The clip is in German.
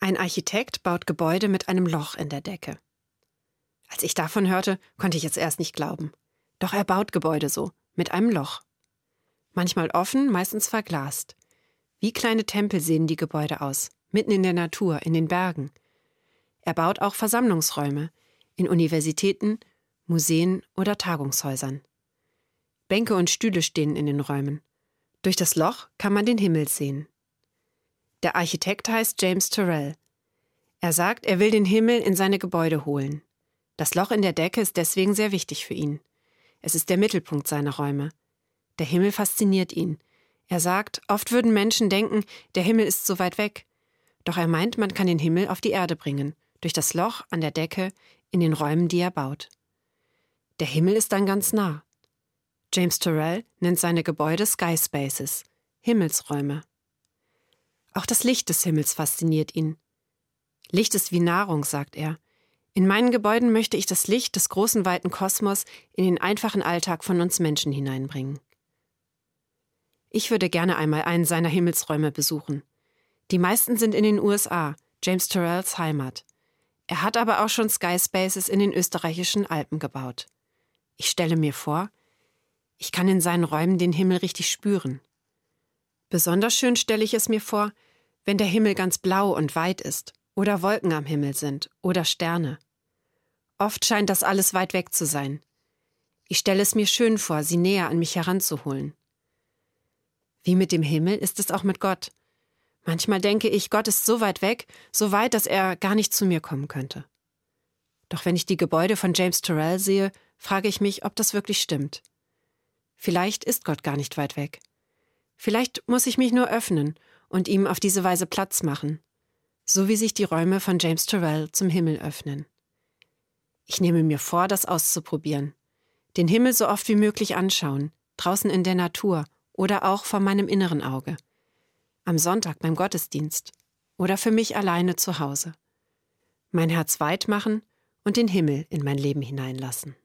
Ein Architekt baut Gebäude mit einem Loch in der Decke. Als ich davon hörte, konnte ich es erst nicht glauben. Doch er baut Gebäude so, mit einem Loch. Manchmal offen, meistens verglast. Wie kleine Tempel sehen die Gebäude aus, mitten in der Natur, in den Bergen. Er baut auch Versammlungsräume, in Universitäten, Museen oder Tagungshäusern. Bänke und Stühle stehen in den Räumen. Durch das Loch kann man den Himmel sehen. Der Architekt heißt James Turrell. Er sagt, er will den Himmel in seine Gebäude holen. Das Loch in der Decke ist deswegen sehr wichtig für ihn. Es ist der Mittelpunkt seiner Räume. Der Himmel fasziniert ihn. Er sagt, oft würden Menschen denken, der Himmel ist so weit weg. Doch er meint, man kann den Himmel auf die Erde bringen, durch das Loch an der Decke, in den Räumen, die er baut. Der Himmel ist dann ganz nah. James Turrell nennt seine Gebäude Sky Spaces, Himmelsräume. Auch das Licht des Himmels fasziniert ihn. Licht ist wie Nahrung, sagt er. In meinen Gebäuden möchte ich das Licht des großen, weiten Kosmos in den einfachen Alltag von uns Menschen hineinbringen. Ich würde gerne einmal einen seiner Himmelsräume besuchen. Die meisten sind in den USA, James Turrells Heimat. Er hat aber auch schon Sky Spaces in den österreichischen Alpen gebaut. Ich stelle mir vor, ich kann in seinen Räumen den Himmel richtig spüren. Besonders schön stelle ich es mir vor, wenn der Himmel ganz blau und weit ist oder Wolken am Himmel sind oder Sterne. Oft scheint das alles weit weg zu sein. Ich stelle es mir schön vor, sie näher an mich heranzuholen. Wie mit dem Himmel ist es auch mit Gott. Manchmal denke ich, Gott ist so weit weg, so weit, dass er gar nicht zu mir kommen könnte. Doch wenn ich die Gebäude von James Turrell sehe, frage ich mich, ob das wirklich stimmt. Vielleicht ist Gott gar nicht weit weg. Vielleicht muss ich mich nur öffnen und ihm auf diese Weise Platz machen, so wie sich die Räume von James Turrell zum Himmel öffnen. Ich nehme mir vor, das auszuprobieren. Den Himmel so oft wie möglich anschauen, draußen in der Natur oder auch vor meinem inneren Auge. Am Sonntag beim Gottesdienst oder für mich alleine zu Hause. Mein Herz weit machen und den Himmel in mein Leben hineinlassen.